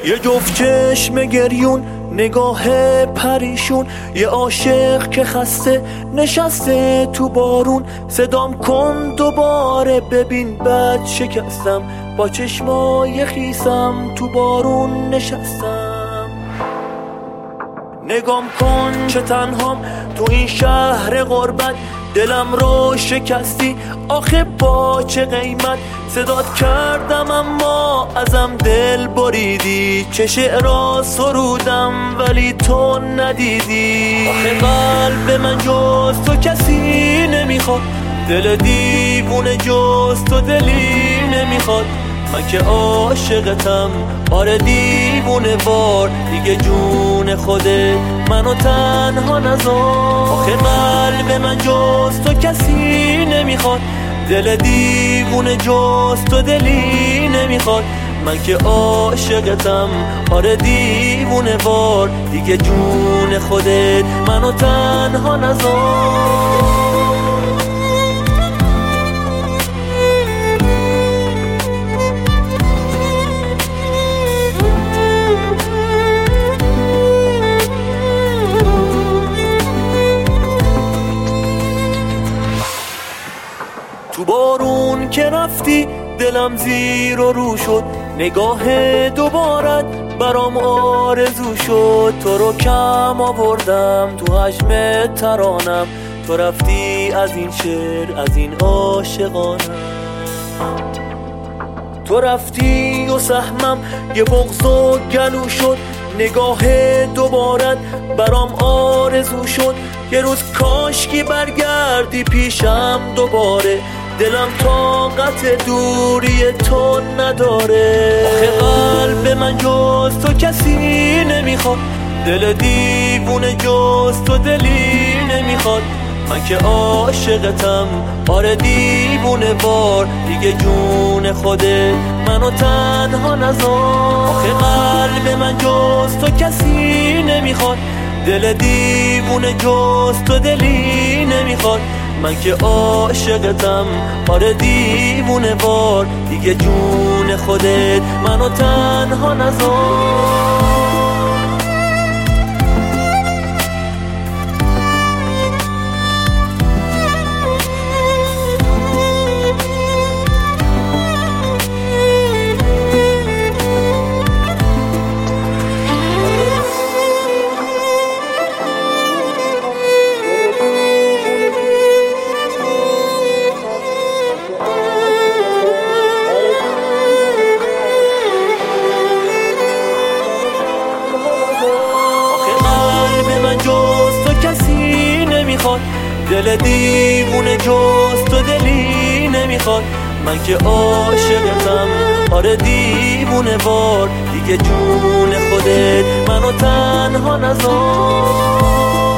یه جفت چشم گریون، نگاه پریشون، یه عاشق که خسته نشسته تو بارون. صدام کن دوباره ببین بد شکستم، با چشمای خیسم تو بارون نشستم. نگام کن چه تنهام تو این شهر غربت، دلم رو شکستی آخه با چه قیمت. صدات کردم اما ازم دل بریدی، چه شعرها سرودم ولی تو ندیدی. آخه قلب من جز تو کسی نمیخواد، دل دیوونه جز تو دلی نمیخواد. من که عاشقتم آره دیوونه وار، دیگه جون خوده منو تنها نذار. آخه قلب من جز تو کسی نمیخواد، دل دیوونه جز تو دلی نمیخواد. من که عاشقتم آره دیوونه وار، دیگه جون خودت منو تنها نذار. تو بارون که رفتی دلم زیر و رو شد، نگاه دوبارت برام آرزو شد. تو رو کم آوردم تو حجم ترانم، تو رفتی از این شعر از این عاشقانم. تو رفتی و سهمم یه بغض و گلو شد، نگاه دوبارت برام آرزو شد. یه روز کاشکی برگردی پیشم دوباره، دلم طاقت دوری تو نداره. آخه قلب من جز تو کسی نمیخواد، دل دیوونه جز تو دلی نمیخواد. من که عاشقتم آره دیوونه وار، دیگه جون خوده منو تنها نذار. آخه قلب من جز تو کسی نمیخواد، دل دیوونه جز تو دلی نمیخواد. من که عاشقتم آره دیوونه وار، دیگه جون خودت منو تنها نذار. جز تو کسی نمیخواد، دل دیوونه جز تو دلی نمیخواد. من که عاشقتم آره دیوونه وار، دیگه جون خودت منو تنها نذار.